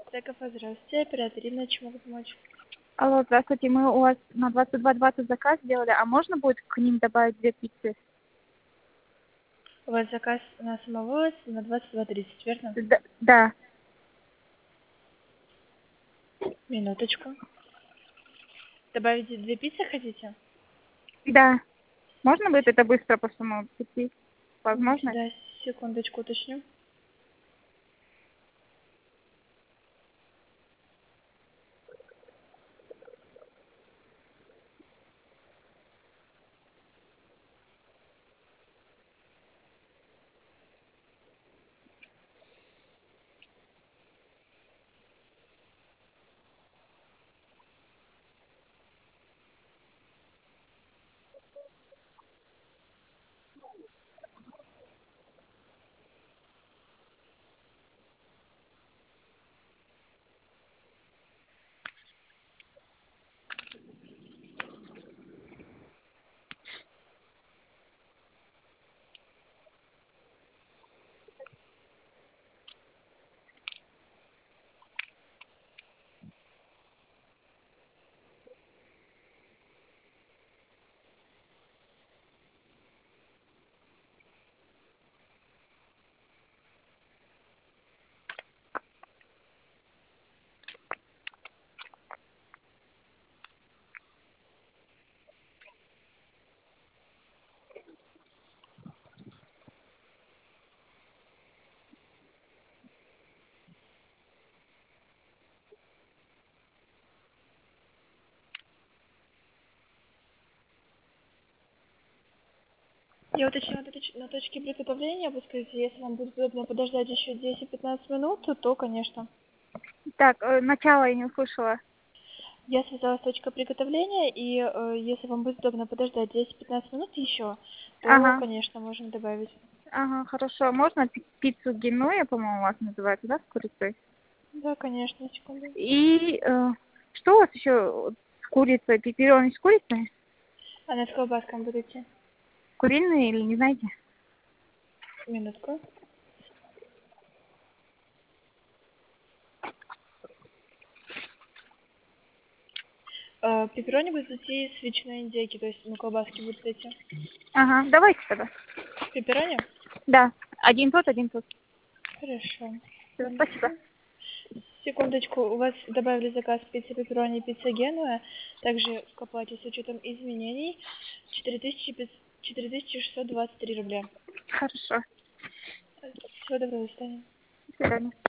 Цекова, здравствуйте. Оператор Ирина, чем могу помочь? Алло, здравствуйте. Мы у вас на 22:20 заказ сделали, а можно будет к ним добавить 2 пиццы? У вас заказ на самовывоз на 22:30, верно? Да. Минуточку. Добавить 2 пиццы хотите? Да. Можно будет это быстро по всему пяти? Возможно? Да, секундочку уточню. Я уточнила на точке приготовления, вы скажите, если вам будет удобно подождать еще 10-15 минут, то, конечно. Так, начало я не услышала. Я связалась с точкой приготовления, и если вам будет удобно подождать 10-15 минут еще, то, Ага. конечно, можно добавить. Ага, хорошо. Можно пиццу генуя, по-моему, у вас называется, да, с курицей? Да, конечно, секунду. И что у вас еще с курицей? Пепперони с курицей? А на с колбаском будете? Куриные или не знаете? Минутку. Пепперони будут идти с ветчиной индейки, то есть, колбаски будут эти. Ага, давайте тогда. Пепперони? Да. Один тот, один тот. Хорошо. Всё, спасибо. Секундочку, у вас добавили заказ пицца пепперони и пицца генуя. Также к оплате с учетом изменений 4623 рубля. Хорошо. Всего доброго, до свидания. До свидания.